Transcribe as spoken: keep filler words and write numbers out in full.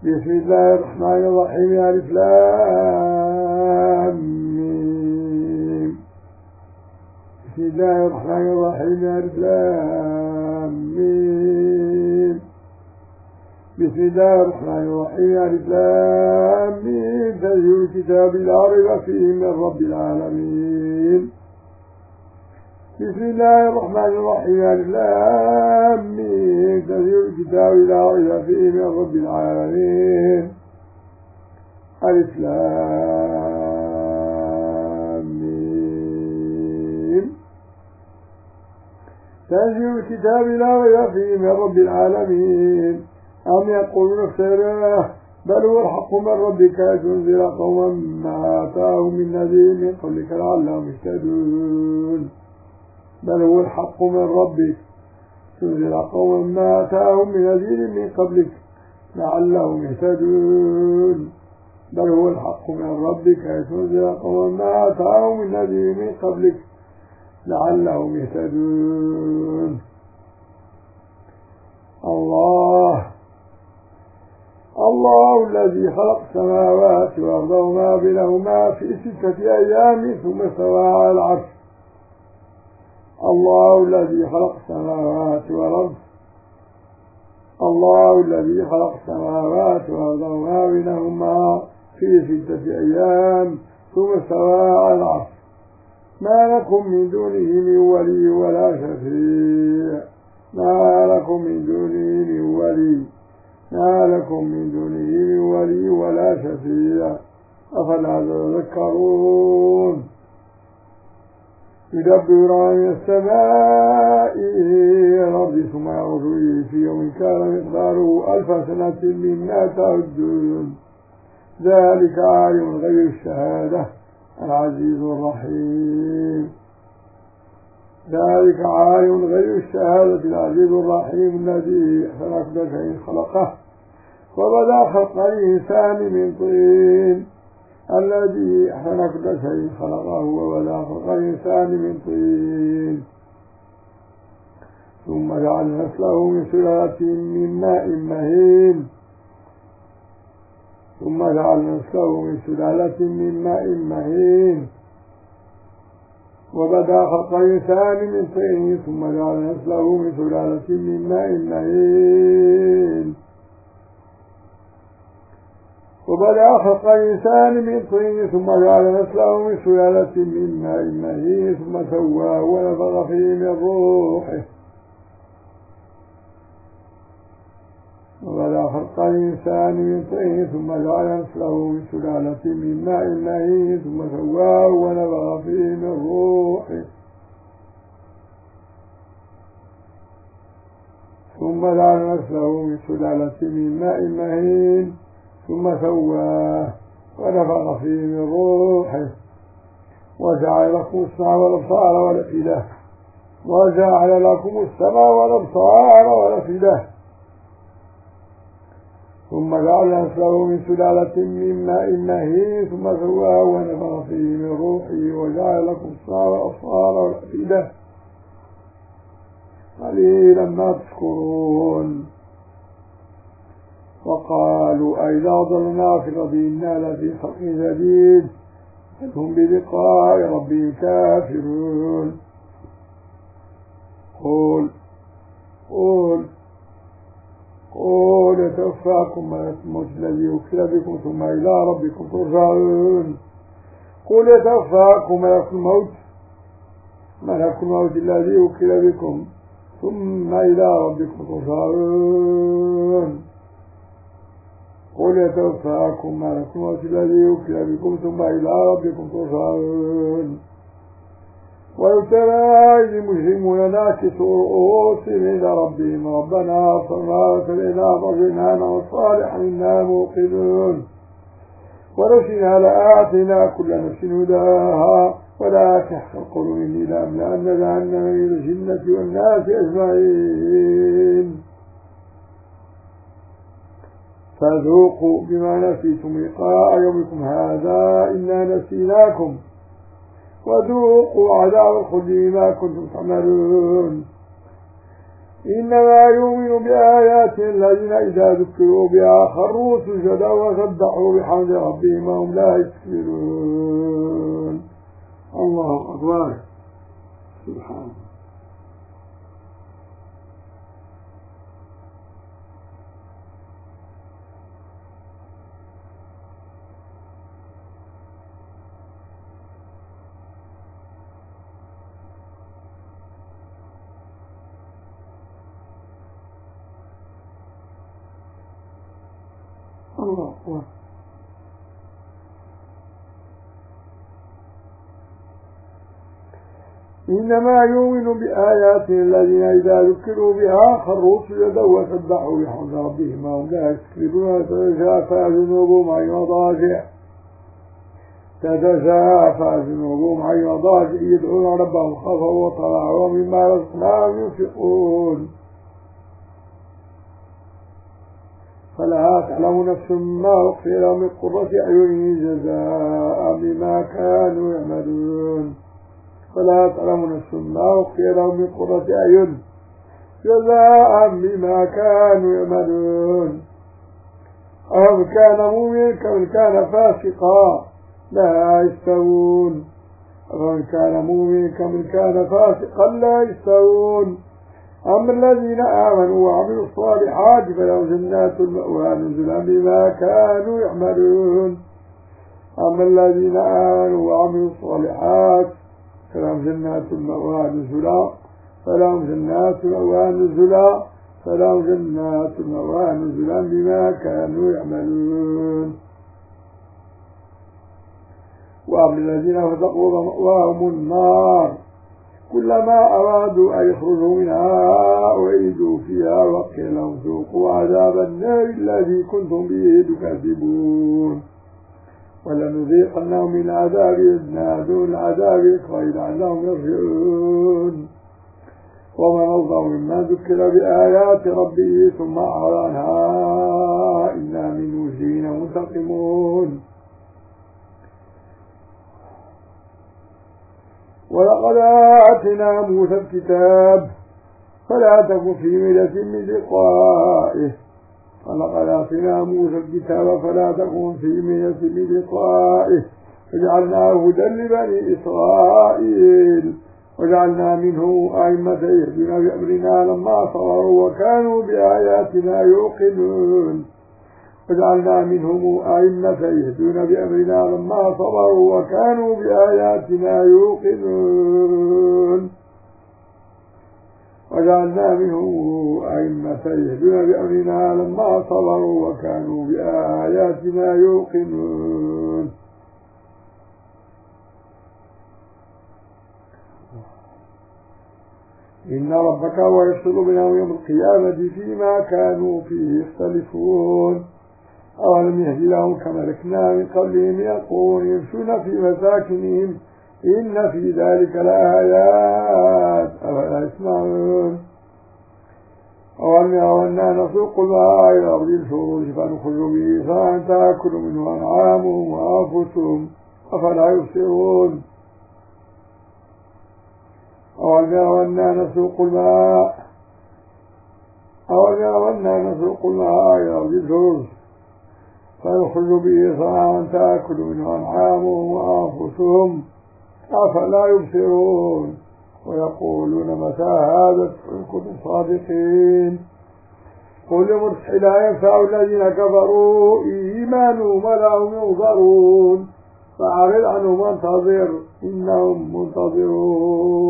بسم الله الرحمن الرحيم. ألف لام ميم. بسم الله الرحمن الرحيم. ألف لام ميم. بسم الله الرحمن الرحيم. ألف لام ميم. تنزيل الكتاب لا ريب فيه من رب العالمين. بسم الله الرحمن الرحيم. ألف لام ميم. تنزيل الكتاب لا ريب فيه من رب العالمين. ألف لام ميم. تنزيل الكتاب لا ريب فيه من رب العالمين. أم يقولون افتراه بل هو الحق من ربك لتنذر قوما ما آتاهم من نذير من قبلك لعلهم يهتدون. بل هو الحق من ربك تنذر قوما ما آتاهم من نذير من قبلك لعلهم يهتدون. بل هو الحق من ربك تنذر قوما ما آتاهم من نذير من قبلك لعلهم يهتدون. الله الله الذي خلق السماوات والأرض وما بينهما في ستة أيام ثم استوى على العرش. الله الذي خلق السماوات والأرض الله الذي خلق السماوات والأرض وما بينهما في ستة أيام ثم استوى على العرش. ما لكم من دونه من ولي ولا شفيع. ما لكم من دونه من ولي ما لكم من دونه من ولي ولا شفيع أفلا تذكرون. يدبر عن السماء إلى الأرض ثم يعرج إليه في يوم كان مقداره ألف سنة مما تعدون. ذلك عالم الغيب الشهادة العزيز الرحيم. ذلك عالم الغيب الشهادة العزيز الرحيم الذي أحسن كل شيء خلقه وبدأ خلق الإنسان من طين. الذي أحسن كل شيء خلقه وبدأ خلق الإنسان من طين. ثم جعل نسله من سلالة من ماء مهين. ثم جعل نسله من سلالة من ماء مهين. وبدأ خلق الإنسان من طين. ثم جعل نسله من سلالة من ماء مهين. وبدأ خلق الإنسان من طين. ثم جعل نسله من سلالة من ماء مهين. ثم سواه ونفخ فيه من روحه. وبدأ خلق الإنسان من طين. ثم جعل نسله من سلالة من ماء مهين. ثم سواه ونفخ فيه من روحه. ثم جعل نسله من سلالة من ماء مهين. ثم سواه ونفخ فيه من روحه. وجعل لكم السمع والأبصار والأفئدة. وجعل لكم السمع والأبصار والأفئدة. ثم جعل نسله من سلالة من ماء مهين. ثم سواه ونفخ فيه من روحه. وجعل لكم السمع والأبصار والأفئدة قليلا ما تشكرون. وقالوا أئذا ضللنا في الأرض إنا لفي خلق جديد بل هم بلقاء ربهم كافرون. قل قل قل يتوفاكم ملك الموت الذي وكل بكم ثم إلى ربكم ترجعون. قل يتوفاكم ملك الموت ملك الموت الذي وكل بكم ثم إلى ربكم ترجعون. قل يتوفاكم ملك الموت الذي وكل بكم ثم إلى ربكم ترجعون. ويترى إذ المجرمون ناكسوا رؤوسهم عند ربهم ربنا أبصرنا وسمعنا فارجعنا نعمل صالحا إنا موقنون. ولو شئنا لآتينا كل نفس هداها ولا تحت القرون إني لأملأن جهنم من الجنة والناس أجمعين. فذوقوا بما نسيتم لقاء يومكم هذا إنا نسيناكم وذوقوا عذاب الخلد بما كنتم تعملون. إنما يؤمن بآيات الذين إذا ذكروا بها خروا سجدا وسبحوا بحمد ربهم وهم لا يستكبرون. الله أكبر. سبحان الله. الله أكبر. إنما يؤمن بآيات الذين إذا ذكروا بها خروا سجدا وسبحوا بحمد ربهم وهم لا يستكبرون. تتجافى جنوبهم عن المضاجع تتجافى جنوبهم عن المضاجع يدعون ربهم خوفا وطمعا ومما رزقناهم ينفقون. فلا تعلم نفس ما أخفي لهم من قرة أعين جزاء بما كانوا يعملون. فلا تعلم نفس ما أخفي لهم من قرة أعين جزاء بما كانوا يعملون. أم كان مؤمنا كمن كان فاسقا لا يستوون. أم كان مؤمنا كمن كان فاسقا لا يستوون. أما الذين آمنوا وعملوا الصالحات فلهم جنات المأوى نزلا بما كانوا يعملون. أما الذين آمنوا وعملوا الصالحات فلهم جنات المأوى نزلا فلهم جنات المأوى نزلا فلهم جنات المأوى نزلا بما كانوا يعملون. وأما الذين فسقوا فمأواهم النار كلما أرادوا أن يخرجوا منها أعيدوا فيها وقيل لهم ذوقوا عذاب النار الذي كنتم به تكذبون. ولنذيقنهم من عذاب أدنى دون العذاب الأكبر لعلهم يرجعون. ومن أظلم ممن ذكر بآيات ربه ثم أعرض عنها إنا من مجرمين منتقمون. ولقد آتينا موسى الكتاب فلا تكن في مرية من لقائه ولقد آتينا موسى الكتاب فلا تكن في مرية من لقائه وجعلناه هدى لبني إسرائيل وجعلنا منه أئمة يهدون بأمرنا لما صبروا وكانوا بآياتنا يوقنون. وجعلنا منهم أئمة يهدون بأمرنا لما صبروا وكانوا بآياتنا يوقنون. وجعلنا منهم أئمة يهدون بأمرنا لما صبروا وكانوا بآياتنا يوقنون. إن ربك هو يفصل بينهم يوم القيامة فيما كانوا فيه يختلفون. أولم يهد لهم كما لكنا من قبلهم يقولون يمشون في مساكنهم إن في ذلك لآيات أفلا يسمعون. أولم يروا أنا نسوق الماء إلى أرض الفروج فنخرج به زرعا تأكل منه أنعامهم وأنفسهم أفلا يبصرون. أولم يروا أنا نسوق الماء أولم يروا أنا نسوق الماء إلى أرض الفروج فنخرج به زرعا تأكل منه أنعامهم وأنفسهم أفلا يبصرون. ويقولون متى هذا إن كنتم صادقين. قل يمرح لا ينفع الذين كفروا إيمانهم ولا هم ينظرون فأعرض عنهم وانتظر إنهم منتظرون.